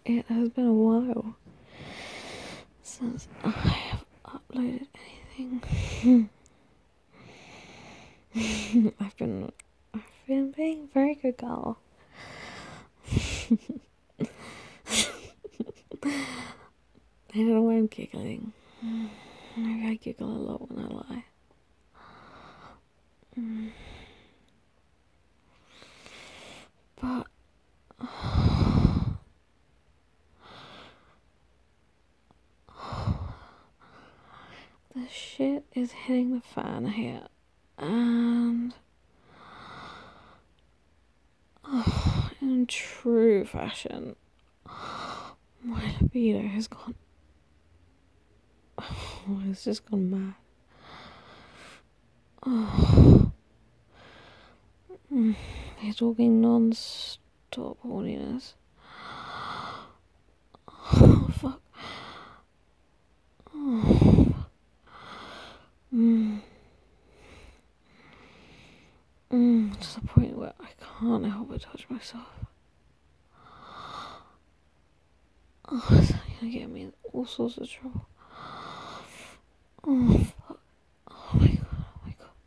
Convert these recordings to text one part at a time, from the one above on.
It has been a while since I have uploaded anything. I've been being a very good girl. I don't know why I'm giggling. Maybe I giggle a lot when I lie. But the shit is hitting the fan here, and in true fashion, my libido has gone. It's just gone mad. They're talking non-stop horniness. Oh, fuck. To the point where I can't help but touch myself. It's gonna get me in all sorts of trouble. Oh, fuck. Oh my god, oh my god.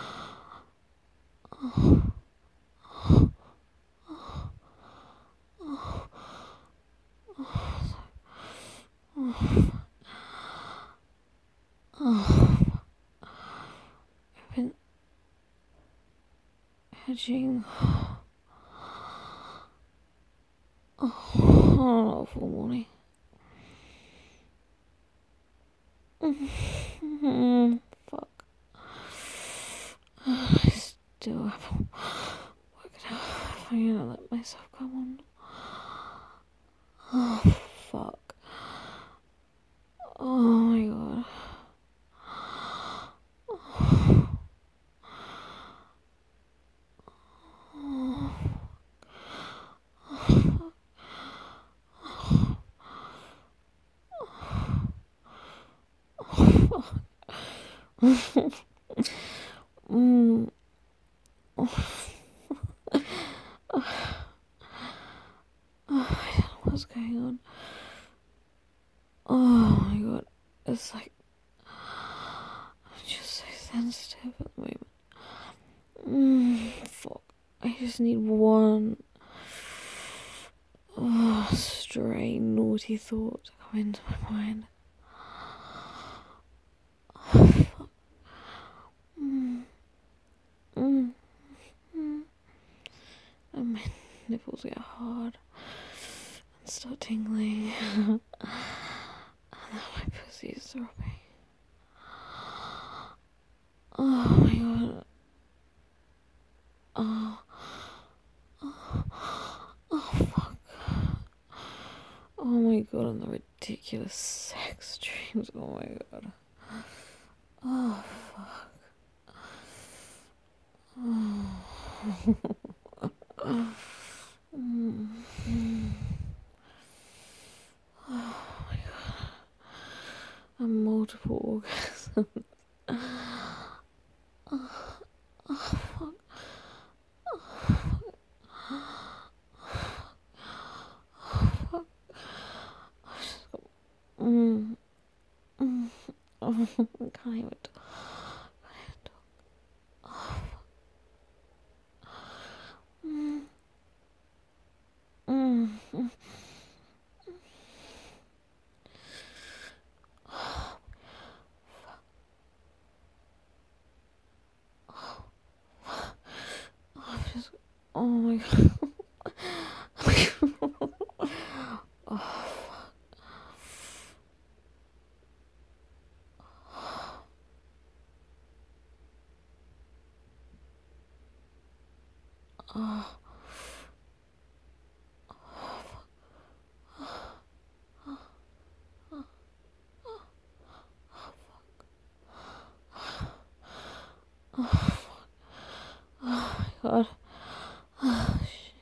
I've been hedging on an awful morning. Fuck. I still haven't worked out if I'm gonna let myself come on. Oh, fuck. Oh my god. I don't know what's going on. Oh my god. It's like I'm just so sensitive at the moment. Fuck. I just need one stray naughty thought to come into my mind. Fuck. And my nipples get hard and start tingling. And then my pussy is throbbing. Oh my god. Oh fuck. Oh my god, and the ridiculous sex dreams. Oh my god. Oh fuck. Oh my god. And multiple orgasms. I can't even talk. Oh my god. God. Oh, shit.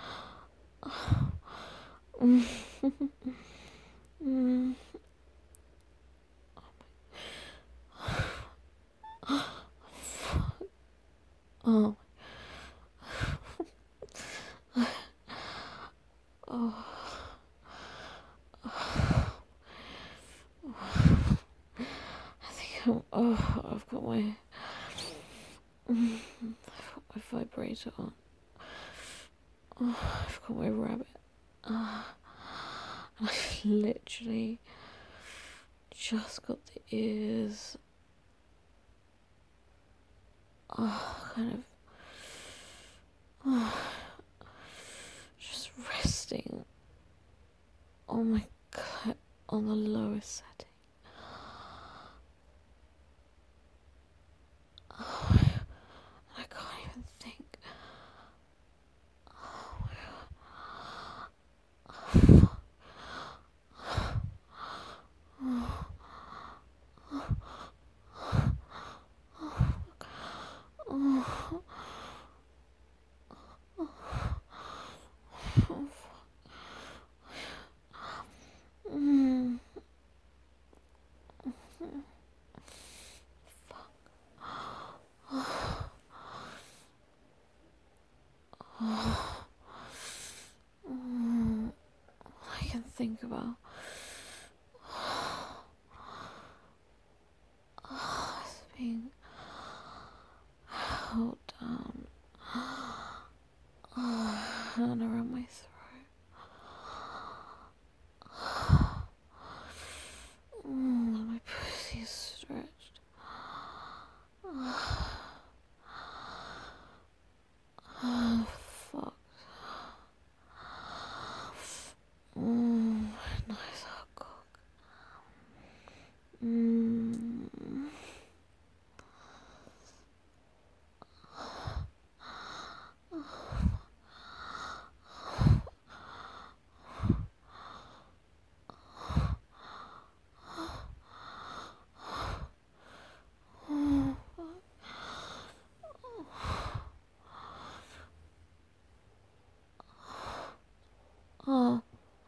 Oh. Oh. I've got my vibrator on. Oh, I've got my rabbit. And I've literally just got the ears kind of just resting on my on the lowest setting. I can't even think. Oh my god. I can think about it's being held down and around my throat. My pussy is stretched. Oh, fuck. Nice hot cock. Oh.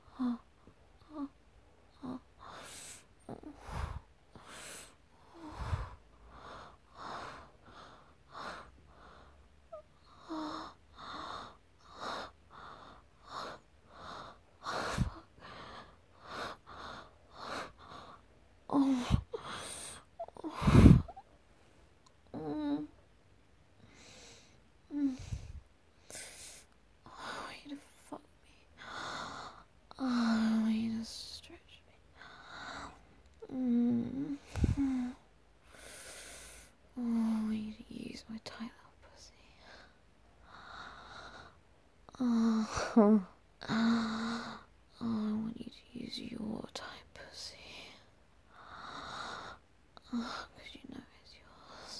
You to fuck me. You to stretch me. You to use my tight little pussy. I want you to use your tight pussy. Because you know it's yours.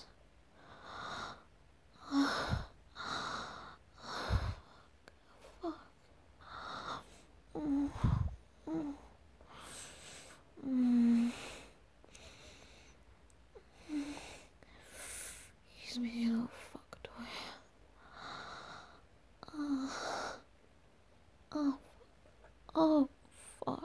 Use me, you little fuck toy. Oh, fuck.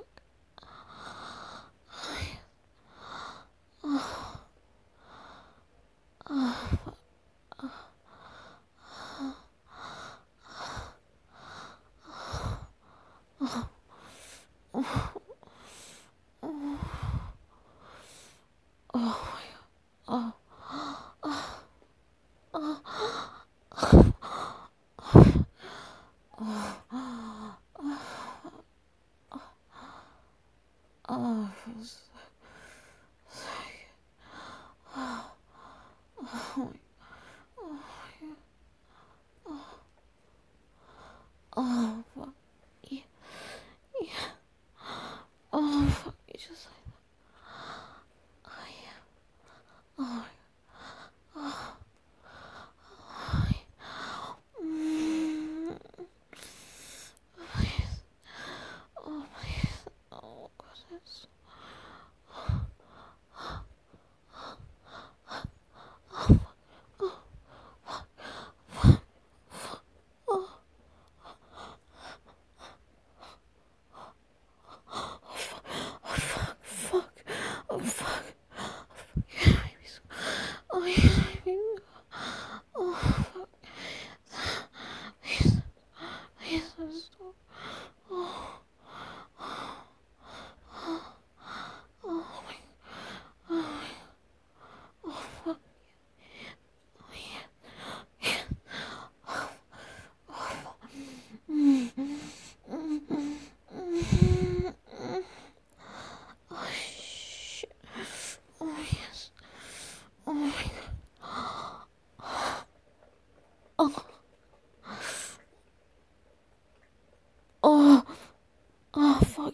Oh, it feels so good. Oh, fuck. Yeah. Oh, fuck. You just like that. Oh, yeah. Oh, yes. Oh, yes. Oh, God, it's...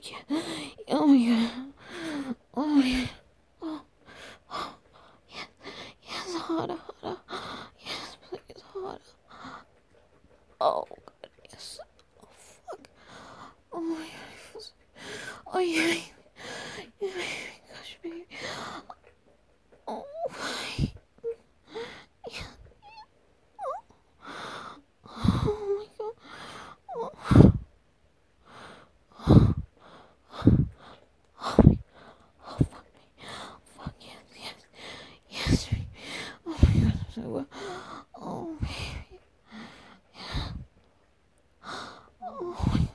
yeah. Oh my god. Oh my god. Oh, yes. Yes, harder, harder. Yes, please, harder. Oh god, yes. Oh fuck. Oh my god. Oh yeah. Gosh, baby. Oh my. Yeah. Oh my god. Oh. Oh my. Oh fuck me. Fuck yes, yes, yes. Oh my god, I'm so well. Oh baby. Oh my.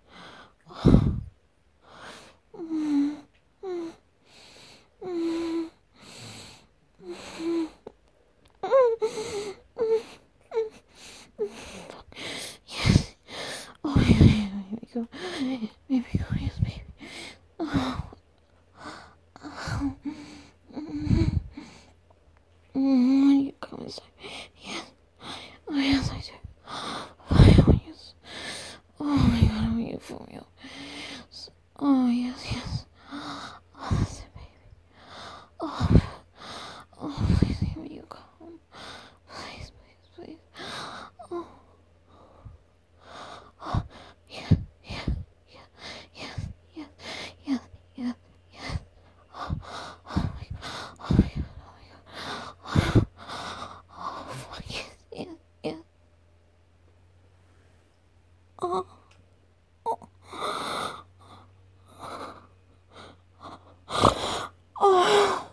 Mm, mm, mm, mm, yes. Oh baby, baby go. Baby go, yes, baby. Oh. Oh. You come inside. Yes. Oh yes, I do. Oh yes. Oh my god, how are you for me? Oh yes, yes. Oh, that's it, baby. Oh, oh, please give me you calm. Please, please, please. Oh, oh, yeah, yeah, yeah, yes, yes, yes, yes, yes. Oh, oh my god, oh my god, oh my god. Oh, fuck yes, yes, yes. Oh, oh, oh.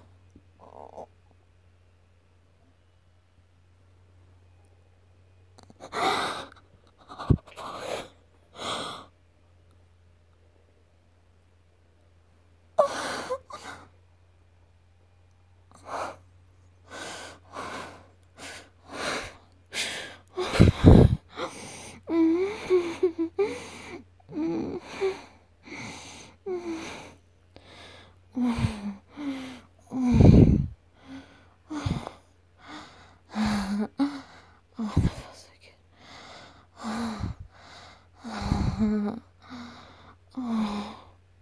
Oh, that feels so good. Oh,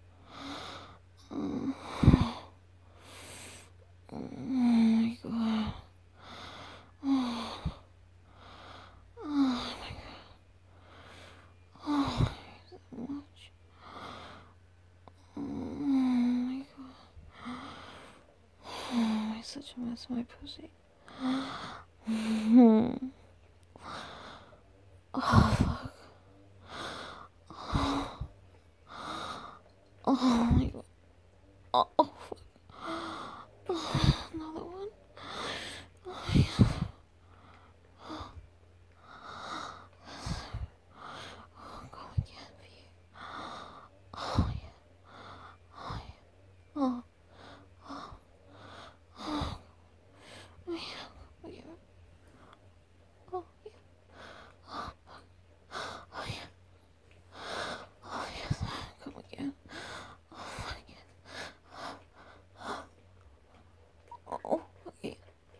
oh my god. Oh, oh my god. Oh, so much. Oh my god. Oh, it's such a mess, my pussy. Oh, fuck. Oh my god. Oh, oh fuck. Oh, another one. Oh, yeah. Oh, go again for you. Oh, yeah. Oh, yeah. Oh, oh, yeah. Oh, yeah. Oh, yeah. Oh, yeah. Oh, yes. Come again. Oh, fuck yeah. Oh, okay.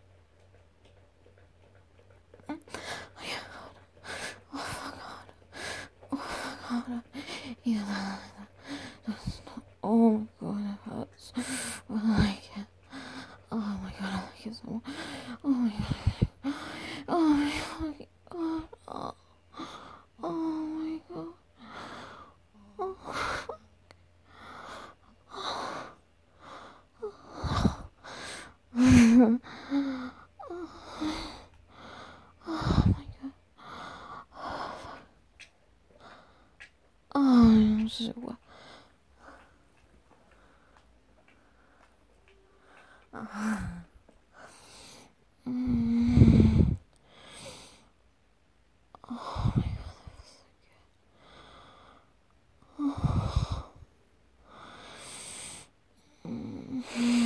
Oh, yeah. Oh, fuck God. Oh, fuck God. Yeah. Oh, my God. It hurts. Oh, I can't. Oh, my God. I like it so much. Oh, my God. Oh, my fucking God. Oh, oh my God. Oh, oh my God. Oh, I'm so wet. Mm. Oh my God, that feels so good.